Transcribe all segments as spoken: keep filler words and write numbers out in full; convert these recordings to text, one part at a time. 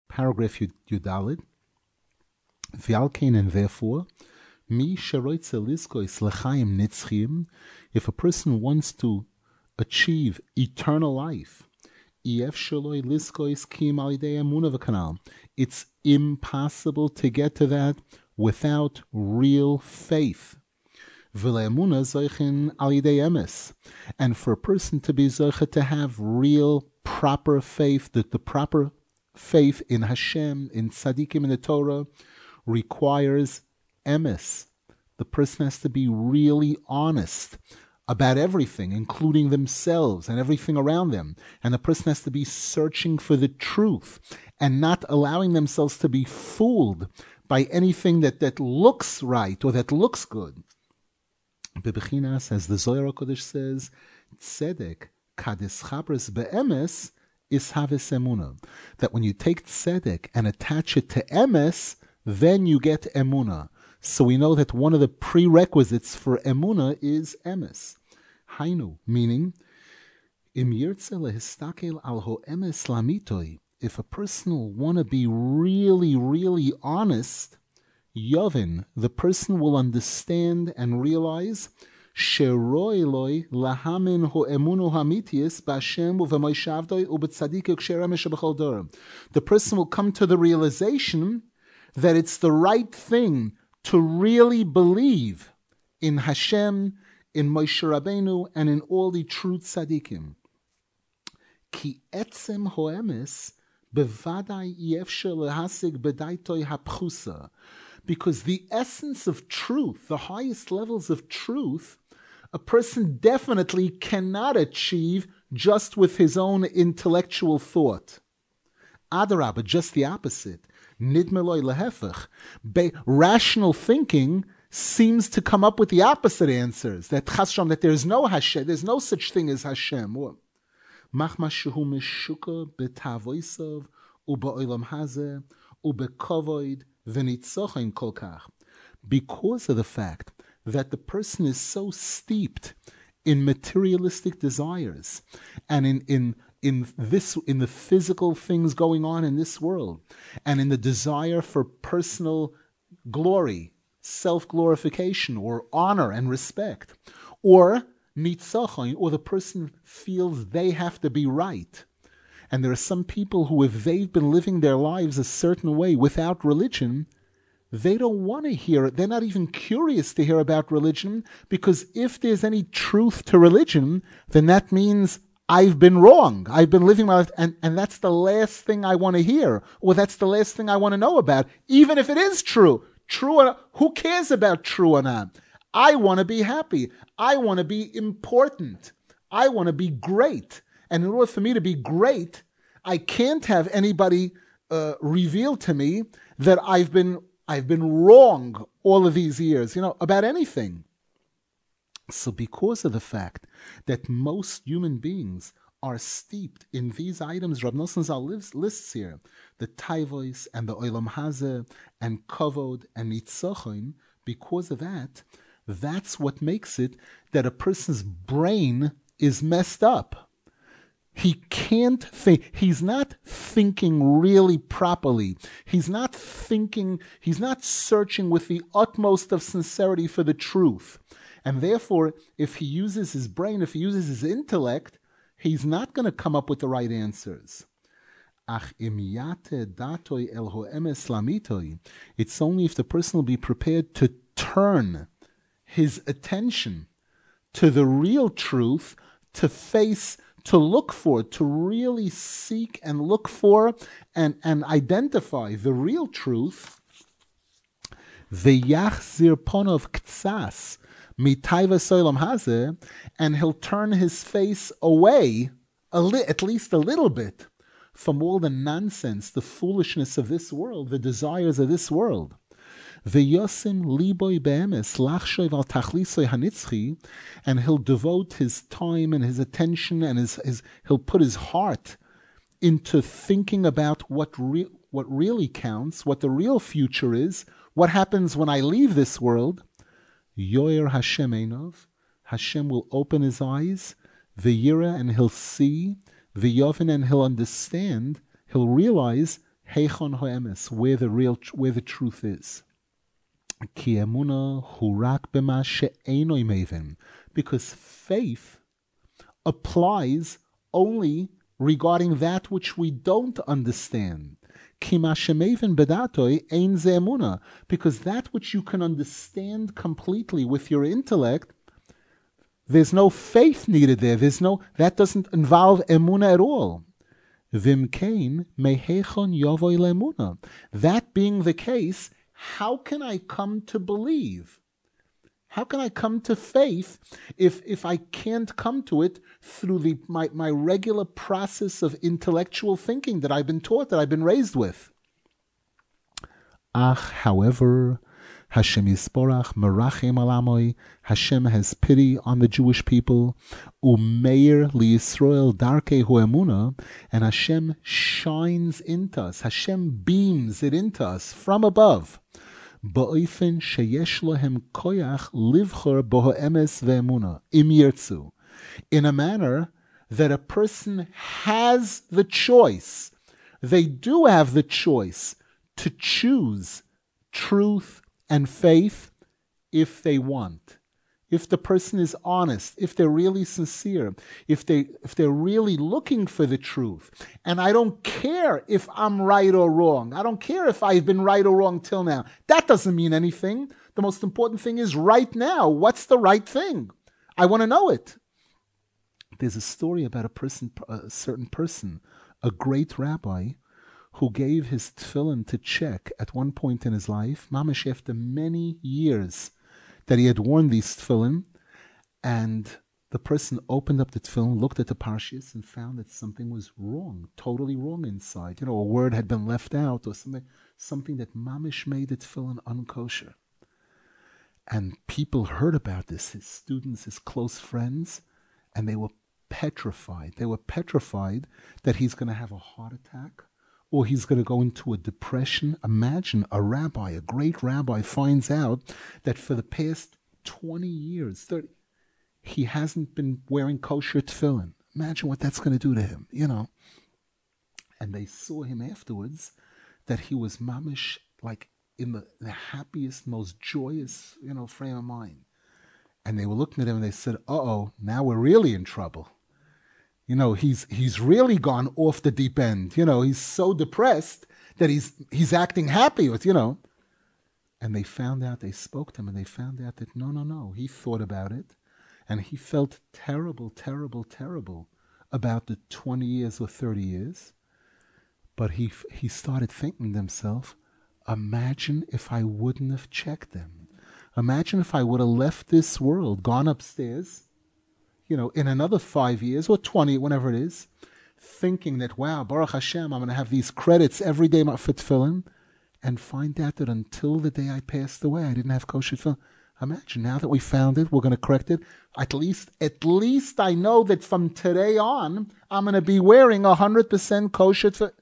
paragraph Yudalid. V'alkein, and therefore, mi sheroitze lizkois l'chaim nitzchim, if a person wants to achieve eternal life, ef sheloi lizkois kim alidei emuna v'kanal, it's impossible to get to that without real faith. V'le'emuna zoichin alidei emes, and for a person to be zoichet to have real, proper faith, that the proper faith in Hashem, in tzaddikim, in the Torah, requires emes. The person has to be really honest about everything, including themselves and everything around them. And the person has to be searching for the truth and not allowing themselves to be fooled by anything that, that looks right or that looks good. Bebechinas, as the Zohar HaKodesh says, tzedek kadeschabres be'emes is haves emuna. That when you take tzedek and attach it to emes, then you get emuna. So we know that one of the prerequisites for emuna is emes. Hainu, meaning, im yirtze lehistakel al ho emes lamitoi, if a person will want to be really, really honest, Yovin, the person will understand and realize sheroi loi lahamin ho emunu hamitius b'Hashem u'v'moishavdoi u'b'tzadik u'ksheremesh b'chol dor. The person will come to the realization that it's the right thing to really believe in Hashem, in Moshe Rabbeinu, and in all the true tzaddikim. Ki etzem hoemes bevadai yefsher lehasig bedaitoi hapchusa. Because the essence of truth, the highest levels of truth, a person definitely cannot achieve just with his own intellectual thought. Adarabah, just the opposite. Nidmeloi lehefech. Rational thinking seems to come up with the opposite answers. That chasram, that there's no Hashem, there's no such thing as Hashem. Machma shehu mishuka betavoisav u'ba'olam hazeh u'bekovoid v'nitzochen kolkach. Because of the fact that the person is so steeped in materialistic desires and in in in this in the physical things going on in this world, and in the desire for personal glory, self-glorification, or honor and respect, or nitzachon, or the person feels they have to be right. And there are some people who, if they've been living their lives a certain way without religion, they don't want to hear it. They're not even curious to hear about religion, because if there's any truth to religion, then that means I've been wrong. I've been living my life, and, and that's the last thing I want to hear, or that's the last thing I want to know about, even if it is true. True or not, who cares about true or not? I want to be happy. I want to be important. I want to be great. And in order for me to be great, I can't have anybody uh, reveal to me that I've been I've been wrong all of these years, you know, about anything. So because of the fact that most human beings are steeped in these items, Rab Nosson Zal lists, lists here, the Taivois and the Olam Hazeh and Kavod and Nitzachon, because of that, that's what makes it that a person's brain is messed up. He can't think. He's not thinking really properly. He's not thinking, he's not searching with the utmost of sincerity for the truth. And therefore, if he uses his brain, if he uses his intellect, he's not going to come up with the right answers. It's only if the person will be prepared to turn his attention to the real truth, to face, to look for, to really seek and look for and, and identify the real truth. V'yachzir ponov ktsas mitayva soilam hazeh, and he'll turn his face away, a li- at least a little bit, from all the nonsense, the foolishness of this world, the desires of this world. V'yosim liboy be'emes lachshoy val tachlisoy hanitzchi, and he'll devote his time and his attention and his, his he'll put his heart into thinking about what re- what really counts, what the real future is, what happens when I leave this world. Yoyer Hashem Einov, Hashem will open his eyes, v'yira, and he'll see, v'yovin, and he'll understand, he'll realize, Heichon ho'emes, where the real, where the truth is. Ki emuna hu rak b'ma she'enoi meven, because faith applies only regarding that which we don't understand. Ki ma she'meven bedatoi ein ze emuna, because that which you can understand completely with your intellect, there's no faith needed there. There's no, that doesn't involve emuna at all. Vimkein mehechon yovoi le'emuna. That being the case, how can I come to believe? How can I come to faith if if I can't come to it through the my, my regular process of intellectual thinking that I've been taught, that I've been raised with? Ach, however, Hashem Yisborach merachem alamoi, Hashem has pity on the Jewish people, umeir liyisrael darkei ho'emuna, and Hashem shines into us, Hashem beams it into us from above, ba'ofen sheyesh lohem koyach livchor boha'emes ve'emuna, im yirtzu, in a manner that a person has the choice, they do have the choice to choose truth and faith if they want. If the person is honest, if they're really sincere, if they if they're really looking for the truth. And I don't care if I'm right or wrong. I don't care if I've been right or wrong till now. That doesn't mean anything. The most important thing is right now. What's the right thing? I want to know it. There's a story about a person, a certain person, a great rabbi, who gave his tefillin to check at one point in his life, mamash after many years that he had worn these tefillin, and the person opened up the tefillin, looked at the parshas, and found that something was wrong, totally wrong inside. You know, a word had been left out, or something, something that mamash made the tefillin unkosher. And people heard about this, his students, his close friends, and they were petrified. They were petrified that he's going to have a heart attack, or he's going to go into a depression. Imagine a rabbi, a great rabbi, finds out that for the past twenty years, thirty, he hasn't been wearing kosher tefillin. Imagine what that's going to do to him, you know. And they saw him afterwards, that he was mamish, like in the, the happiest, most joyous, you know, frame of mind. And they were looking at him and they said, uh-oh, now we're really in trouble. You know, he's he's really gone off the deep end. You know, he's so depressed that he's he's acting happy with, you know. And they found out, they spoke to him, and they found out that no, no, no. He thought about it, and he felt terrible, terrible, terrible about the twenty years or thirty years. But he he started thinking to himself, imagine if I wouldn't have checked them. Imagine if I would have left this world, gone upstairs, you know, in another five years or twenty, whenever it is, thinking that, wow, Baruch Hashem, I'm going to have these credits every day for tefillin, and find out that until the day I passed away, I didn't have kosher tefillin. Imagine, now that we found it, we're going to correct it. At least, at least I know that from today on, I'm going to be wearing one hundred percent kosher tefillin.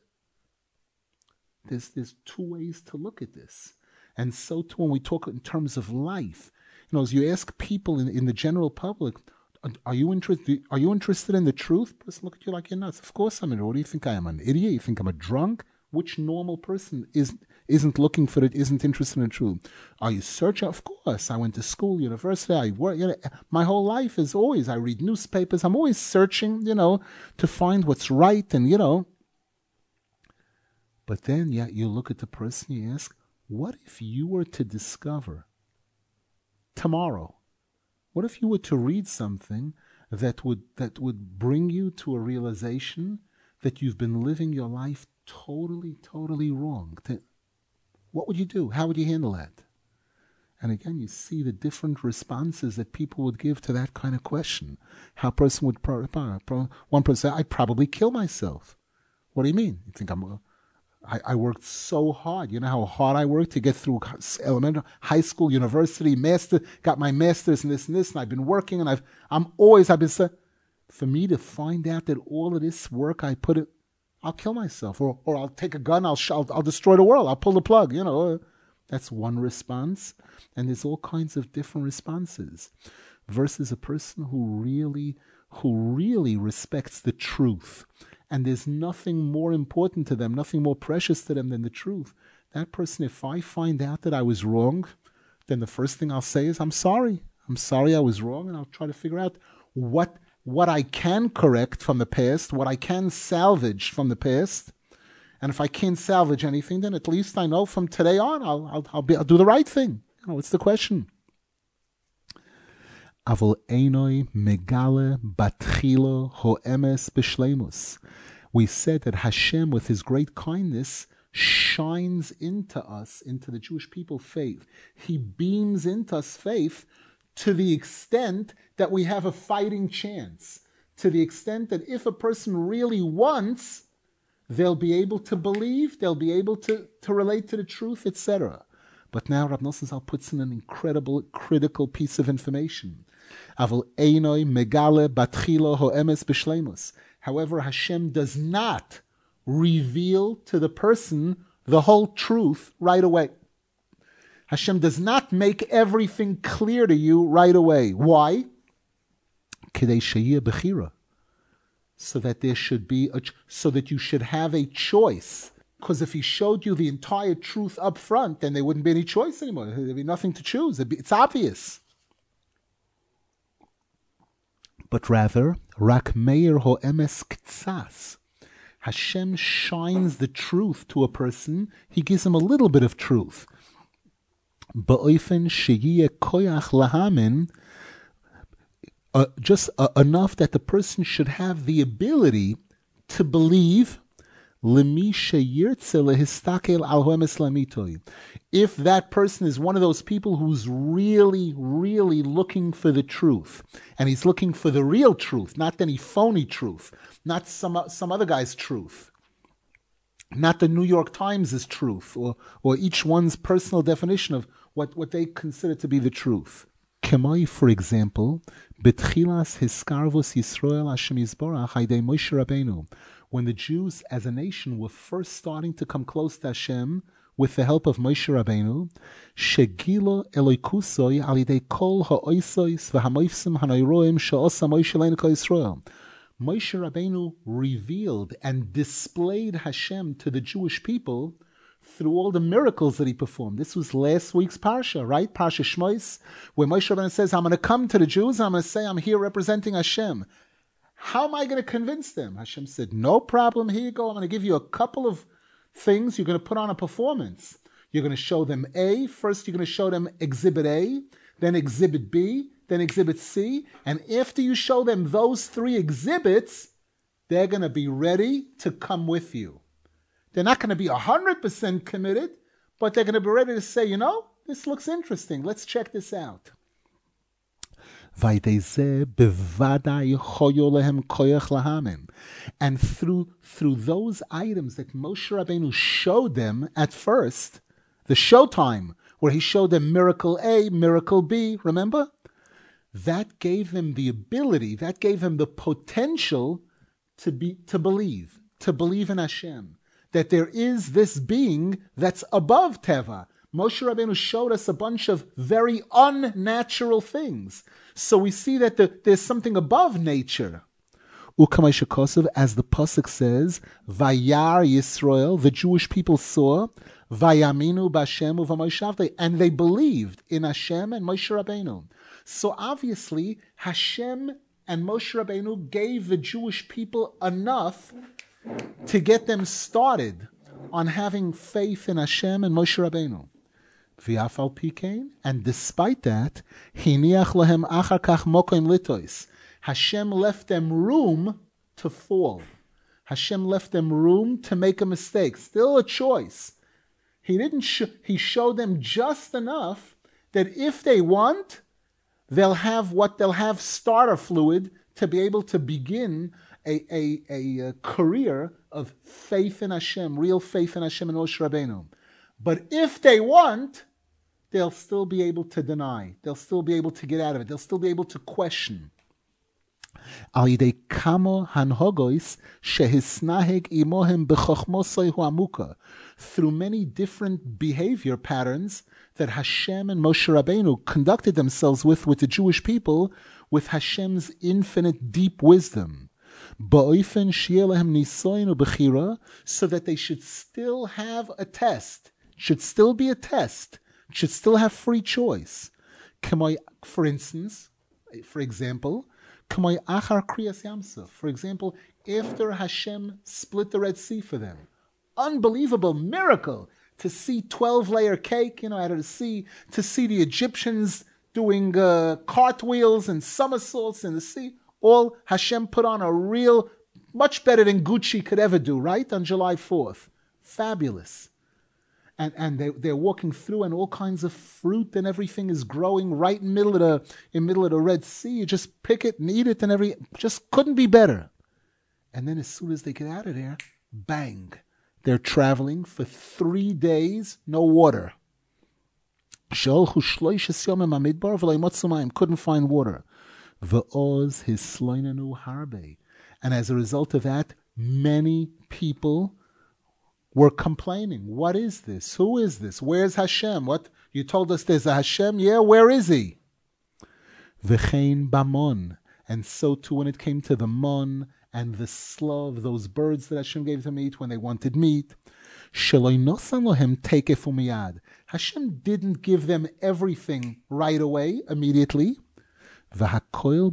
There's, there's two ways to look at this. And so too, when we talk in terms of life, you know, as you ask people in, in the general public, Are you interested? Are you interested in the truth? Person look at you like you're nuts. Of course I'm interested. What do you think I am, an idiot? You think I'm a drunk? Which normal person isn't isn't looking for it? Isn't interested in the truth? Are you searching? Of course. I went to school, university. I work. You know, my whole life is always. I read newspapers. I'm always searching. You know, to find what's right, and you know. But then, yeah, you look at the person. You ask, what if you were to discover tomorrow? What if you were to read something that would that would bring you to a realization that you've been living your life totally, totally wrong? What would you do? How would you handle that? And again, you see the different responses that people would give to that kind of question. How a person would, pro, pro, one person say, I'd probably kill myself. What do you mean? You think I'm a, I, I worked so hard. You know how hard I worked to get through elementary, high school, university, master, got my master's and this and this, and I've been working, and I've, I'm always, I've been, for me to find out that all of this work I put it, I'll kill myself, or or I'll take a gun, I'll, I'll, I'll destroy the world, I'll pull the plug, you know. That's one response, and there's all kinds of different responses, versus a person who really, who really respects the truth, and there's nothing more important to them, nothing more precious to them than the truth, that person, if I find out that I was wrong, then the first thing I'll say is, I'm sorry. I'm sorry I was wrong, and I'll try to figure out what what I can correct from the past, what I can salvage from the past. And if I can't salvage anything, then at least I know from today on I'll I'll, I'll, be, I'll do the right thing. You know, what's the question? Avol einoi megale batchilo ho'emes b'shleimus. We said that Hashem, with His great kindness, shines into us, into the Jewish people, faith. He beams into us faith to the extent that we have a fighting chance, to the extent that if a person really wants, they'll be able to believe, they'll be able to, to relate to the truth, et cetera. But now Rav Nosson Zal puts in an incredible, critical piece of information. Avol einoi megale batchilo ho'emes b'shleimus. However, Hashem does not reveal to the person the whole truth right away. Hashem does not make everything clear to you right away. Why? Kedei sheyeh bechira. So that there should be, a, so that you should have a choice. Because if He showed you the entire truth up front, then there wouldn't be any choice anymore. There'd be nothing to choose. Be, it's obvious. But rather, rak meir ho emes ktsas. Hashem shines the truth to a person. He gives him a little bit of truth. Ba'ofen sheyeh koyach lahamin, uh, just uh, enough that the person should have the ability to believe. If that person is one of those people who's really, really looking for the truth, and he's looking for the real truth, not any phony truth, not some some other guy's truth, not the New York Times' truth, or or each one's personal definition of what, what they consider to be the truth. Kemai, for example, Betchilas Hiskarvus Yisrael Hashem Yisborach Haidei Moshe Rabbeinu. When the Jews as a nation were first starting to come close to Hashem with the help of Moshe Rabbeinu, Shegilo Eloikusoi Alidei Kol Ha'oisois V'Hamoifsim Hanairoim She'osa Moshe Leinu Kol Yisrael. Moshe Rabbeinu revealed and displayed Hashem to the Jewish people through all the miracles that He performed. This was last week's Parsha, right? Parsha Shmos, where Moshe Rabbeinu says, I'm going to come to the Jews, and I'm going to say, I'm here representing Hashem. How am I going to convince them? Hashem said, no problem, here you go. I'm going to give you a couple of things. You're going to put on a performance. You're going to show them A. First, you're going to show them Exhibit A, then Exhibit B, then Exhibit C. And after you show them those three exhibits, they're going to be ready to come with you. They're not going to be one hundred percent committed, but they're going to be ready to say, you know, this looks interesting. Let's check this out. And through through those items that Moshe Rabbeinu showed them at first, the showtime, where He showed them miracle A, miracle B, remember? That gave them the ability, that gave them the potential to be to believe, to believe in Hashem, that there is this being that's above Teva. Moshe Rabbeinu showed us a bunch of very unnatural things. So we see that the, there's something above nature. As the pasuk says, Vayar Yisrael, the Jewish people saw, Vayaminu b'Hashem u'v'Moshe, and they believed in Hashem and Moshe Rabbeinu. So obviously, Hashem and Moshe Rabbeinu gave the Jewish people enough to get them started on having faith in Hashem and Moshe Rabbeinu. V'afal pikein, and despite that, hiniach lahem achar kach mokoim litois. Hashem left them room to fall. Hashem left them room to make a mistake. Still a choice. He didn't. Sh- he showed them just enough that if they want, they'll have what they'll have starter fluid to be able to begin a a, a, a career of faith in Hashem, real faith in Hashem and Moshe Rabbeinu. But if they want, they'll still be able to deny. They'll still be able to get out of it. They'll still be able to question. Through many different behavior patterns that Hashem and Moshe Rabbeinu conducted themselves with with the Jewish people, with Hashem's infinite deep wisdom. Ba'ofen shi'eh lehem nisoyin u'bechira, so that they should still have a test, should still be a test, should still have free choice. K'may, for instance, for example, k'may achar kriyas yamsuf. For example, after Hashem split the Red Sea for them, unbelievable miracle to see twelve-layer cake, you know, out of the sea, to see the Egyptians doing uh, cartwheels and somersaults in the sea. All Hashem put on a real, much better than Gucci could ever do, right? On July fourth. Fabulous. And and they, they're walking through and all kinds of fruit and everything is growing right in the middle of the, in middle of the Red Sea. You just pick it and eat it and every, just couldn't be better. And then as soon as they get out of there, bang. They're traveling for three days, no water. Couldn't find water. V'oz his sloinanu harbe. And as a result of that, many people were complaining. What is this? Who is this? Where's Hashem? What? You told us there's a Hashem? Yeah, where is he? V'chein bamon. And so too when it came to the mon and the slav, those birds that Hashem gave them to eat when they wanted meat. Hashem didn't give them everything right away, immediately. All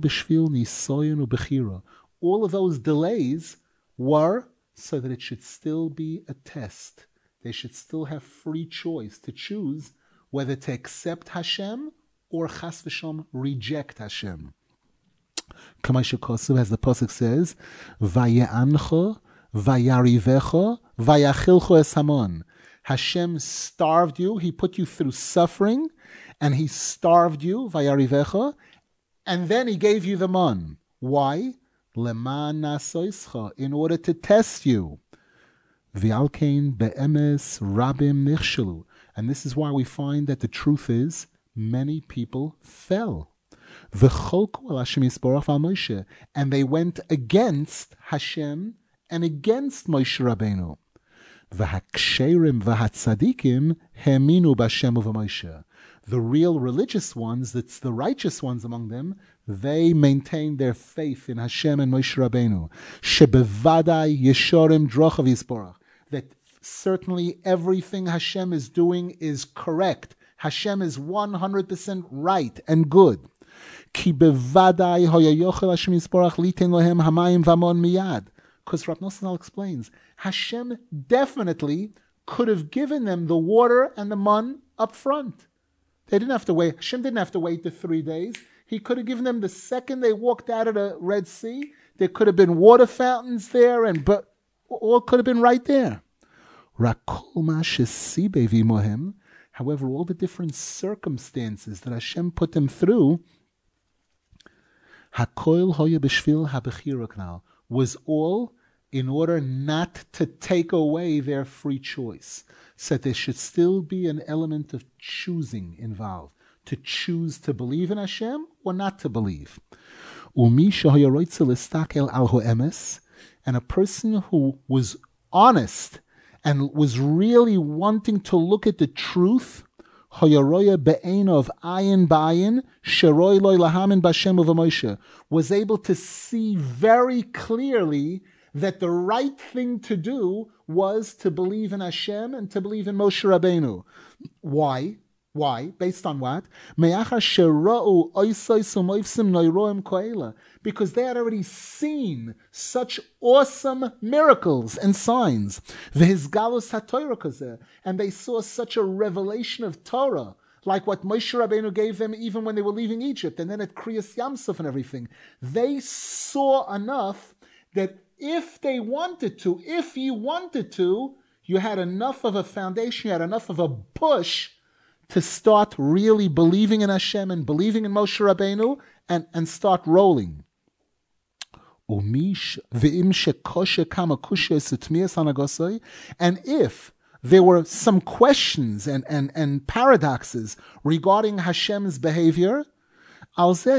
of those delays were so that it should still be a test. They should still have free choice to choose whether to accept Hashem or chas v'shom reject Hashem. K'may shekosuv, as the pasuk says, Vaye'ancho, Vayarivecho, Vayachilcho es hamon. Hashem starved you, He put you through suffering, and He starved you, Vayarivecho, and then He gave you the mon. Why? Leman nasoischa, in order to test you. V'alkein be'emes rabim nichshelu. And this is why we find that the truth is, many people fell. V'cholku al Hashem yisborach al Moshe, and they went against Hashem and against Moshe Rabbeinu. V'haksherim v'hatzadikim heminu b'Hashem u'v'Moshe. The real religious ones, that's the righteous ones among them, they maintained their faith in Hashem and Moshe Rabbeinu. Shebevadai yeshorim drochav yisborach. That certainly everything Hashem is doing is correct. Hashem is one hundred percent right and good. Ki bevadai hoyayochel Hashem yisborach liten lohem hamayim v'amon miyad. Because Rav Nosson explains, Hashem definitely could have given them the water and the man up front. They didn't have to wait. Hashem didn't have to wait the three days. He could have given them the second they walked out of the Red Sea. There could have been water fountains there, and but all could have been right there. However, all the different circumstances that Hashem put them through, was all in order not to take away their free choice. So there should still be an element of choosing involved, to choose to believe in Hashem or not to believe. And a person who was honest and was really wanting to look at the truth, was able to see very clearly that the right thing to do was to believe in Hashem and to believe in Moshe Rabbeinu. Why? Why? Based on what? Because they had already seen such awesome miracles and signs. And they saw such a revelation of Torah, like what Moshe Rabbeinu gave them even when they were leaving Egypt, and then at Kriyas Yamsuf and everything. They saw enough that if they wanted to, if you wanted to, you had enough of a foundation, you had enough of a push to start really believing in Hashem and believing in Moshe Rabbeinu and, and start rolling. And if there were some questions and, and, and paradoxes regarding Hashem's behavior, person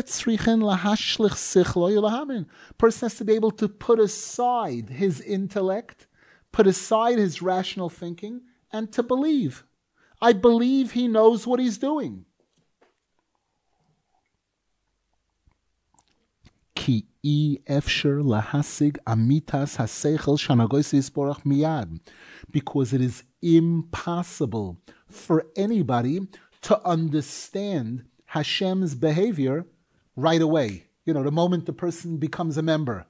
has to be able to put aside his intellect, put aside his rational thinking, and to believe. I believe he knows what he's doing. Ki I efsher lahasig amitas haseichel shanagois yisborach miyad. Because it is impossible for anybody to understand Hashem's behavior right away. You know, the moment the person becomes a member.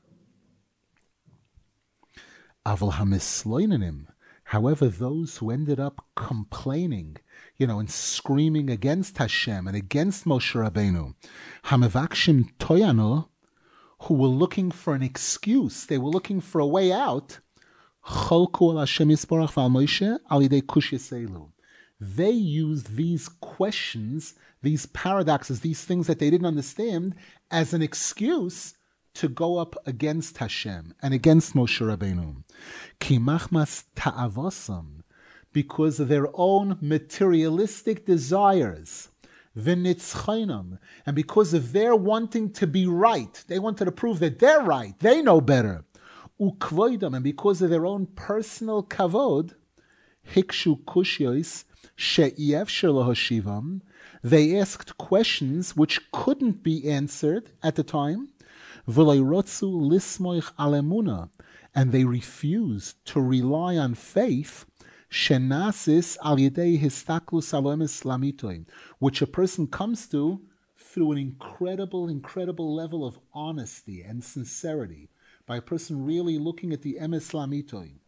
Aval hamisloinanim. However, those who ended up complaining, you know, and screaming against Hashem and against Moshe Rabbeinu, hamevakshim toyano, who were looking for an excuse, they were looking for a way out, cholku al Hashem yisborach v'al Moshe al yidei kush yiselu. They used these questions, these paradoxes, these things that they didn't understand, as an excuse to go up against Hashem and against Moshe Rabbeinu. Ki machmas ta'avosam, because of their own materialistic desires, v'nitzchainam, and because of their wanting to be right, they wanted to prove that they're right, they know better, ukvoidam, and because of their own personal kavod, hikshu kushyois she'yevshir lahoshivam, they asked questions which couldn't be answered at the time, v'loirotzu lismoich alemuna, and they refused to rely on faith, shenasis al yedei histaklus alomis lamitoim, which a person comes to through an incredible, incredible level of honesty and sincerity, by a person really looking at the emes lamitoim.